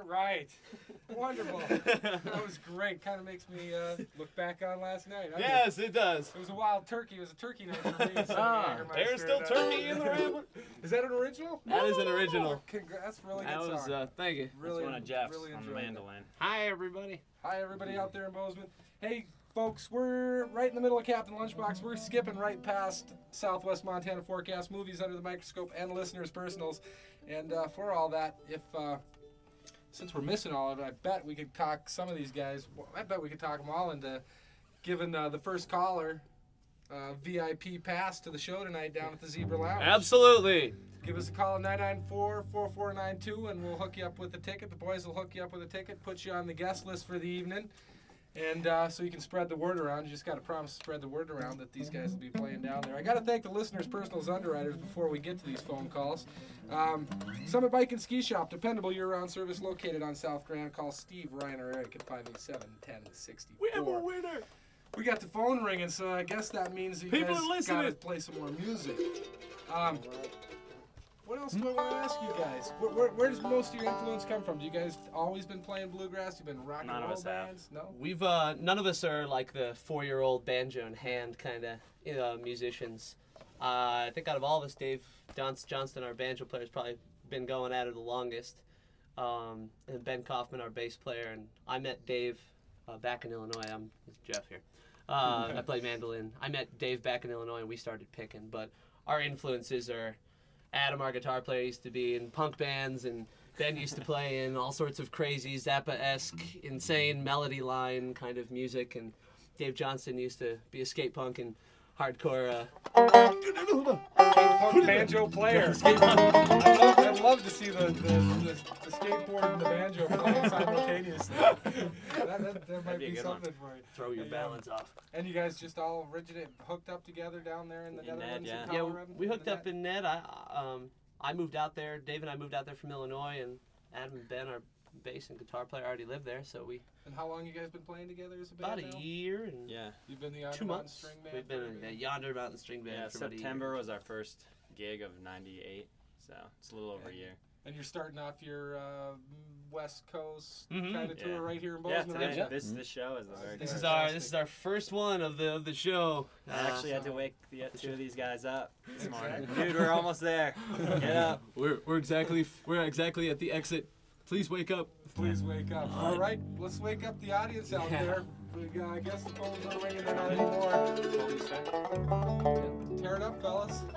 Right. Wonderful. That was great. Kind of makes me look back on last night. Yes, it does. It was a wild turkey. It was a turkey night for me. So There's still turkey in the rambler. Is that an original? That is an original. That's a really That good was, song. thank you. Really, That's one of Jeff's really on the enjoyed it. mandolin. Hi, everybody. Hi, everybody out there in Bozeman. Hey, folks, we're right in the middle of Captain Lunchbox. We're skipping right past Southwest Montana Forecast, movies under the microscope, and listeners' personals. And for all that, since we're missing all of it, I bet we could talk some of these guys. I bet we could talk them all into giving the first caller VIP pass to the show tonight down at the Zebra Lounge. Absolutely. Give us a call at 994-4492 and we'll hook you up with a ticket. The boys will hook you up with a ticket, put you on the guest list for the evening. And so you can spread the word around. You just got to promise to spread the word around that these guys will be playing down there. I got to thank the listeners' personals underwriters before we get to these phone calls. Summit Bike and Ski Shop, dependable year-round service located on South Grand. Call Steve, Ryan, or Eric at 587-1064. We have a winner. We got the phone ringing, so I guess that means that you People guys are listening. got to play some more music. What else do I want to ask you guys? Where does most of your influence come from? Do you guys always been playing bluegrass? You've been rock and None of roll us have. bands? No? We've none of us are like the 4-year-old banjo in hand kind of musicians. I think out of all of us, Dave Johnston, our banjo player, has probably been going at it the longest. And Ben Kaufman, our bass player, and I met Dave back in Illinois. It's Jeff here. I play mandolin. I met Dave back in Illinois, and we started picking. But our influences are Adam, our guitar player, used to be in punk bands, and Ben used to play in all sorts of crazy Zappa-esque, insane melody line kind of music, and Dave Johnston used to be a skate punk and hardcore. Banjo player. I'd love to see the skateboard and the banjo playing simultaneously. that might be a be good something for you. Throw your balance off. And you guys just all hooked up together down there in the Netherlands? Ned, in Yeah, Colorado? we hooked up in Ned. I moved out there. Dave and I moved out there from Illinois, and Adam and Ben, our bass and guitar player, already lived there. So we And how long you guys been playing together as a band about now? a year and Yeah. You've been the Yonder 2 Mountain months. String Band? We've been in the Yonder Mountain String Band Yeah, for about a year. September was our first gig of '98, so it's a little over a year. And you're starting off your West Coast Mhm. kind of tour Yeah. right here in Yeah, Bozeman, today, right? this show is the very This first. is our first one of the show. I actually had to wake the two of these guys up this morning. Exactly. Dude, we're almost there. Get up. We're exactly at the exit. Please wake up. Please wake up. All right, let's wake up the audience out Yeah. there. I guess the phones are ringing. They're not anymore. Tear it up, fellas.